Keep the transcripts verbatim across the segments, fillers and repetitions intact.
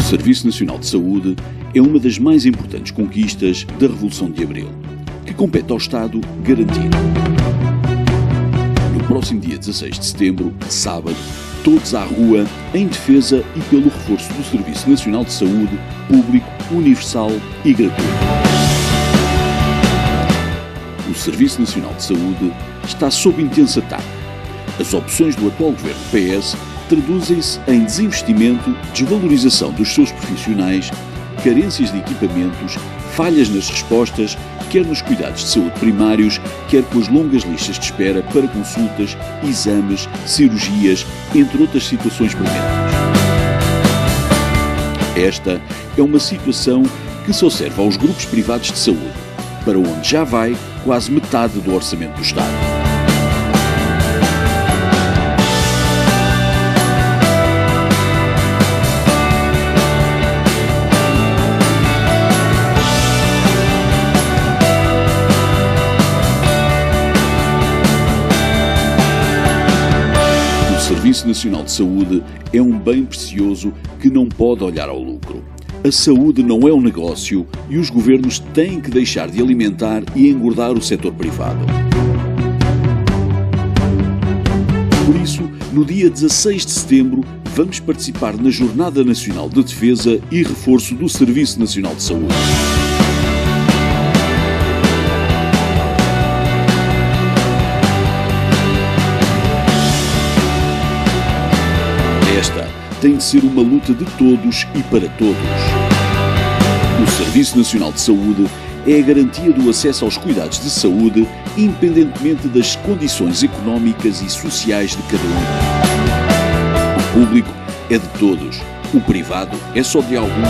Serviço Nacional de Saúde é uma das mais importantes conquistas da Revolução de Abril, que compete ao Estado garantir. No próximo dia dezasseis de setembro, sábado, todos à rua em defesa e pelo reforço do Serviço Nacional de Saúde público, universal e gratuito. O Serviço Nacional de Saúde está sob intenso ataque. As opções do atual governo P S traduzem-se em desinvestimento, desvalorização dos seus profissionais, carências de equipamentos, falhas nas respostas, quer nos cuidados de saúde primários, quer com as longas listas de espera para consultas, exames, cirurgias, entre outras situações prementes. Esta é uma situação que só serve aos grupos privados de saúde, para onde já vai quase metade do orçamento do Estado. O Serviço Nacional de Saúde é um bem precioso que não pode olhar ao lucro. A saúde não é um negócio e os governos têm que deixar de alimentar e engordar o setor privado. Por isso, no dia dezasseis de setembro, vamos participar na Jornada Nacional de Defesa e Reforço do Serviço Nacional de Saúde. Esta tem de ser uma luta de todos e para todos. O Serviço Nacional de Saúde é a garantia do acesso aos cuidados de saúde, independentemente das condições económicas e sociais de cada um. O público é de todos, o privado é só de alguns.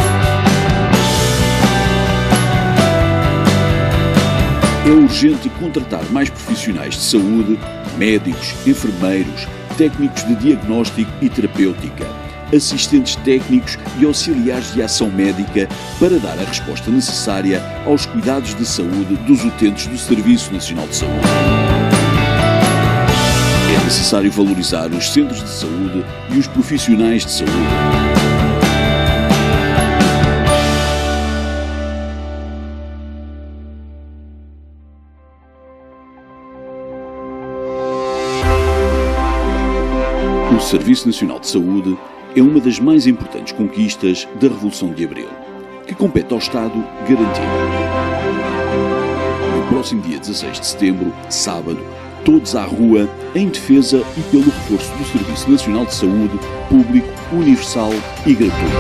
É urgente contratar mais profissionais de saúde, médicos, enfermeiros, técnicos de diagnóstico e terapêutica, assistentes técnicos e auxiliares de ação médica para dar a resposta necessária aos cuidados de saúde dos utentes do Serviço Nacional de Saúde. É necessário valorizar os centros de saúde e os profissionais de saúde. O Serviço Nacional de Saúde é uma das mais importantes conquistas da Revolução de Abril, que compete ao Estado garantir. No próximo dia dezasseis de setembro, sábado, todos à rua em defesa e pelo reforço do Serviço Nacional de Saúde público, universal e gratuito.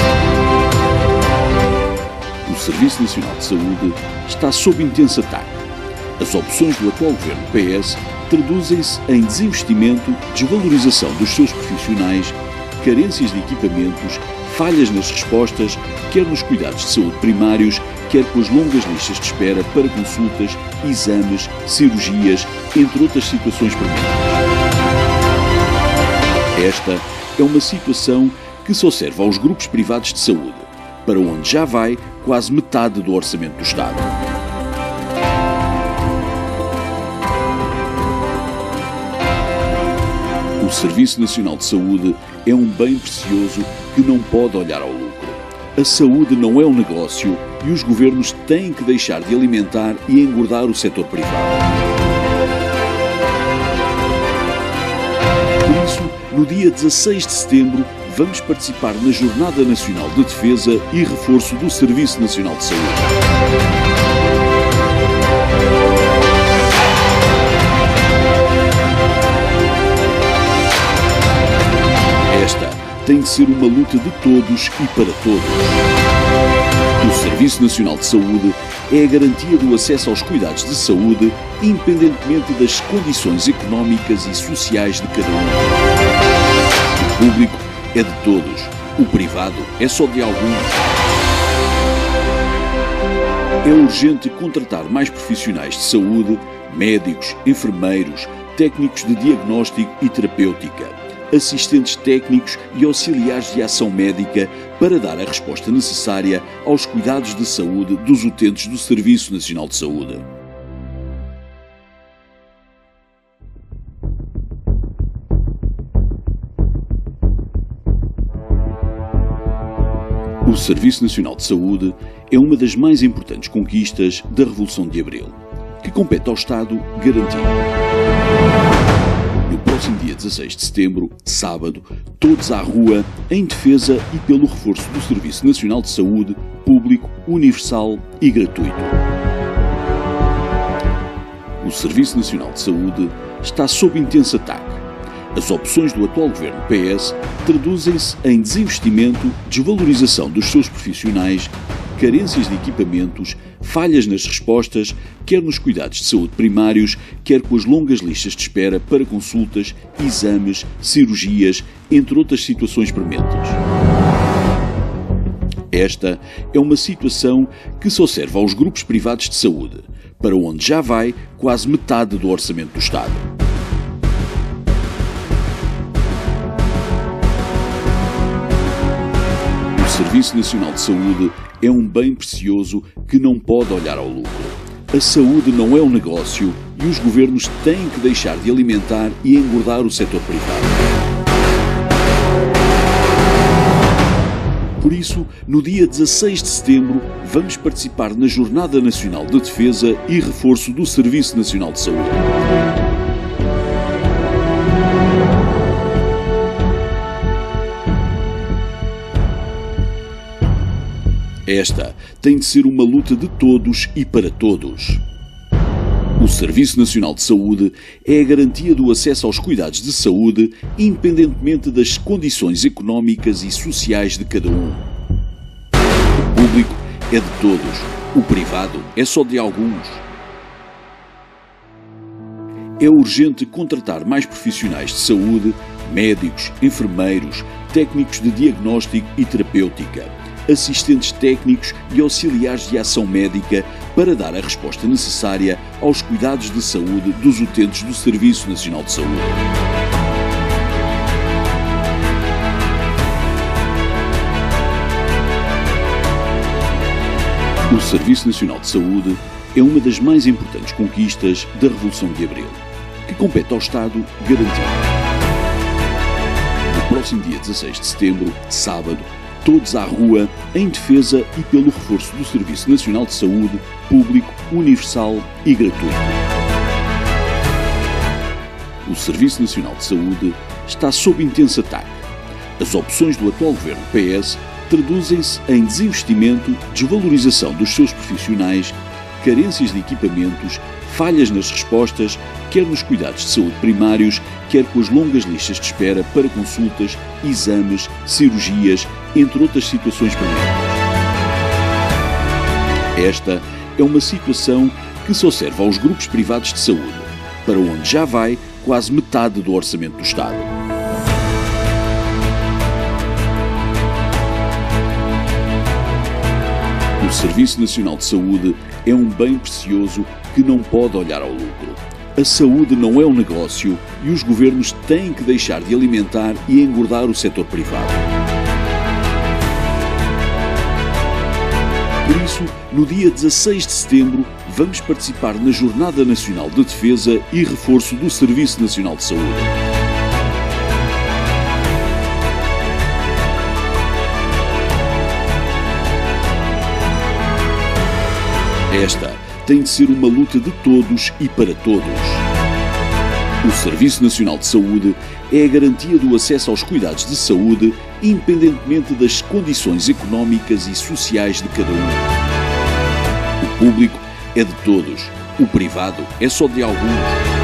O Serviço Nacional de Saúde está sob intenso ataque. As opções do atual governo P S traduzem-se em desinvestimento, desvalorização dos seus profissionais, carências de equipamentos, falhas nas respostas, quer nos cuidados de saúde primários, quer com as longas listas de espera para consultas, exames, cirurgias, entre outras situações prementes. Esta é uma situação que só serve aos grupos privados de saúde, para onde já vai quase metade do orçamento do Estado. O Serviço Nacional de Saúde é um bem precioso que não pode olhar ao lucro. A saúde não é um negócio e os governos têm que deixar de alimentar e engordar o setor privado. Por isso, no dia dezasseis de setembro, vamos participar na Jornada Nacional de Defesa e Reforço do Serviço Nacional de Saúde. Esta tem de ser uma luta de todos e para todos. O Serviço Nacional de Saúde é a garantia do acesso aos cuidados de saúde, independentemente das condições económicas e sociais de cada um. O público é de todos, o privado é só de alguns. É urgente contratar mais profissionais de saúde, médicos, enfermeiros, técnicos de diagnóstico e terapêutica, assistentes técnicos e auxiliares de ação médica para dar a resposta necessária aos cuidados de saúde dos utentes do Serviço Nacional de Saúde. O Serviço Nacional de Saúde é uma das mais importantes conquistas da Revolução de Abril, que compete ao Estado garantir. No próximo dia dezasseis de setembro, sábado, todos à rua em defesa e pelo reforço do Serviço Nacional de Saúde público, universal e gratuito. O Serviço Nacional de Saúde está sob intenso ataque. As opções do atual governo P S traduzem-se em desinvestimento, desvalorização dos seus profissionais, carências de equipamentos, falhas nas respostas, quer nos cuidados de saúde primários, quer com as longas listas de espera para consultas, exames, cirurgias, entre outras situações prementes. Esta é uma situação que só serve aos grupos privados de saúde, para onde já vai quase metade do orçamento do Estado. O Serviço Nacional de Saúde é um bem precioso que não pode olhar ao lucro. A saúde não é um negócio e os governos têm que deixar de alimentar e engordar o setor privado. Por isso, no dia dezasseis de setembro, vamos participar na Jornada Nacional de Defesa e Reforço do Serviço Nacional de Saúde. Esta tem de ser uma luta de todos e para todos. O Serviço Nacional de Saúde é a garantia do acesso aos cuidados de saúde, independentemente das condições económicas e sociais de cada um. O público é de todos, o privado é só de alguns. É urgente contratar mais profissionais de saúde, médicos, enfermeiros, técnicos de diagnóstico e terapêutica, assistentes técnicos e auxiliares de ação médica para dar a resposta necessária aos cuidados de saúde dos utentes do Serviço Nacional de Saúde. O Serviço Nacional de Saúde é uma das mais importantes conquistas da Revolução de Abril, que compete ao Estado garantir. No próximo dia dezasseis de setembro, sábado, todos à rua em defesa e pelo reforço do Serviço Nacional de Saúde público, universal e gratuito. O Serviço Nacional de Saúde está sob intenso ataque. As opções do atual governo P S traduzem-se em desinvestimento, desvalorização dos seus profissionais, carências de equipamentos, falhas nas respostas, quer nos cuidados de saúde primários, quer com as longas listas de espera para consultas, exames, cirurgias, entre outras situações prementes. Esta é uma situação que só serve aos grupos privados de saúde, para onde já vai quase metade do orçamento do Estado. O Serviço Nacional de Saúde é um bem precioso que não pode olhar ao lucro. A saúde não é um negócio e os governos têm que deixar de alimentar e engordar o setor privado. Por isso, no dia dezasseis de setembro, vamos participar na Jornada Nacional de Defesa e Reforço do Serviço Nacional de Saúde. Esta tem de ser uma luta de todos e para todos. O Serviço Nacional de Saúde é a garantia do acesso aos cuidados de saúde, independentemente das condições económicas e sociais de cada um. O público é de todos, o privado é só de alguns.